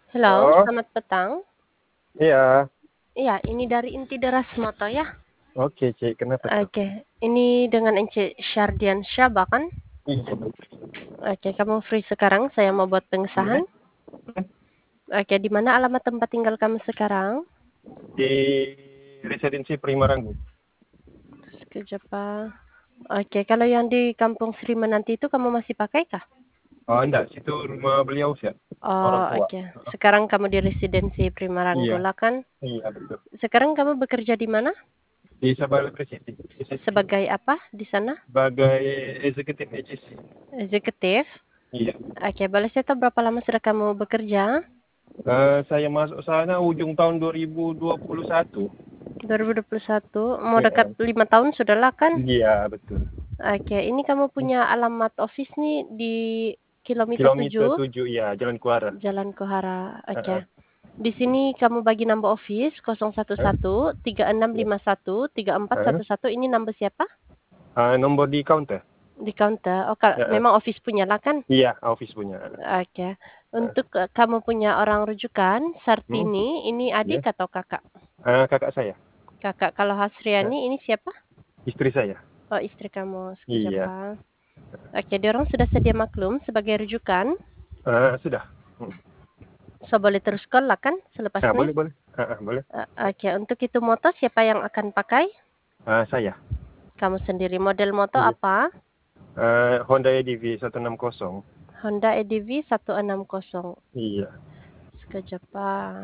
Halo, Oh, selamat petang. iya. Iya, ini dari Inti Deras Moto ya. Oke, Cik. Kenapa tuh? Oke, ini dengan Ence Syardian Syaba kan? Iya. Oke, kamu free sekarang? Saya mau buat pengesahan. Boleh? Oke, di mana alamat tempat tinggal kamu sekarang? Di Residensi Prima Ranggun. Sekejap, Pak. Oke, kalau yang di Kampung Sri Menanti itu kamu masih pakai kah? Oh, enggak. Situ rumah beliau sih. Oh, Orang tua. oke. Sekarang kamu di Residensi Prima Iya. Ranggula kan? Iya, betul. Sekarang kamu bekerja di mana? Di Sabala Presiden. Sebagai apa di sana? Sebagai eksekutif AGC. Eksekutif. Iya. Oke, boleh saya tahu berapa lama sudah kamu bekerja? Saya masuk sana ujung tahun 2021. 2021, mau dekat Iya. 5 tahun sudahlah kan? Iya, betul. Oke, ini kamu punya alamat office nih di kilometer Kilometer 7, 7, iya. Jalan Kuara. Jalan Kohara. Oke. Heeh. Di sini kamu bagi number office Heeh. 011 Iya. 3651 Heeh. 3411. Ini number siapa? Nomor di counter. Di counter. Oh, Heeh. memang office punya lah kan? Iya, office punya. Oke. Heeh. Untuk kamu punya orang rujukan, Hmm. Sartini, ini adik Ya. atau kakak? Kakak saya. Kakak. Kalau Eh, Hasriani, ini siapa? Istri saya. Oh, istri kamu. Sekejap, Iya. Pak. Oke, diorang sudah sedia maklum sebagai rujukan. Sudah. Hmm. So, boleh terus call lah kan selepas ini. Boleh, boleh. Boleh. Oke, untuk itu moto siapa yang akan pakai? Saya. Kamu sendiri. Model moto Iya. apa? Honda EDV 160. Honda EDV 160. Iya. Sekejap, Pak.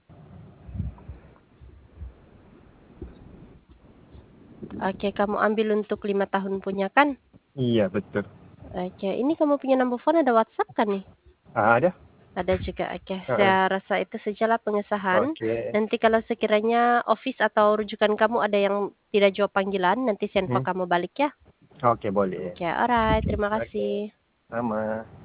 Oke, kamu ambil untuk 5 tahun punya kan? Iya, betul. Oke, ini kamu punya nomor phone ada WhatsApp kan nih? Ada? Ada juga. Oke, Ah, saya rasa itu sajalah pengesahan. oke. Nanti kalau sekiranya office atau rujukan kamu ada yang tidak jawab panggilan, nanti saya info Hmm. kamu balik ya. Oke, boleh. Oke, alright. Terima Oke. kasih. Sama.